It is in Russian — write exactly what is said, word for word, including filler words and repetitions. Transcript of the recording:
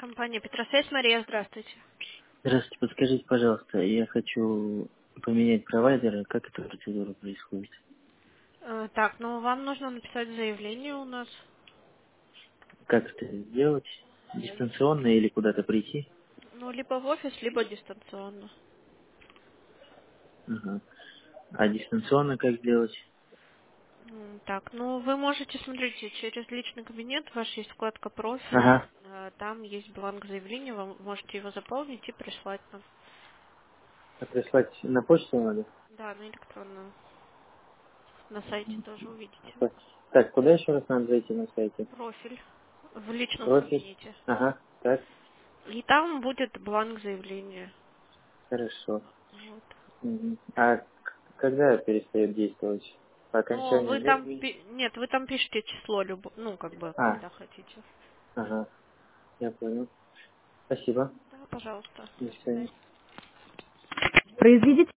Компания Петросвязь, Мария, здравствуйте. Здравствуйте, подскажите, пожалуйста, я хочу поменять провайдера, как эта процедура происходит? Э, Так, ну вам нужно написать заявление у нас. Как это сделать? Дистанционно или куда-то прийти? Ну, либо в офис, либо дистанционно. Ага. А дистанционно как сделать? М, Так, ну вы можете, смотрите, через личный кабинет, ваш есть вкладка профиль, Ага. э, там есть бланк заявления, вы можете его заполнить и прислать нам. А прислать на почту надо? Да, на электронную. На сайте тоже увидите. Так, так, куда еще раз надо зайти на сайте? Профиль в личном Профиль? кабинете. Ага, так, И там будет бланк заявления. хорошо. Вот. Мгм. А к- когда перестает действовать? По Ну, окончании вы лет? там, пи- нет, вы там пишете число, любо, ну, как бы, А, когда хотите. ага, я понял. Спасибо. Да, пожалуйста. До До свидания. свидания. Произведите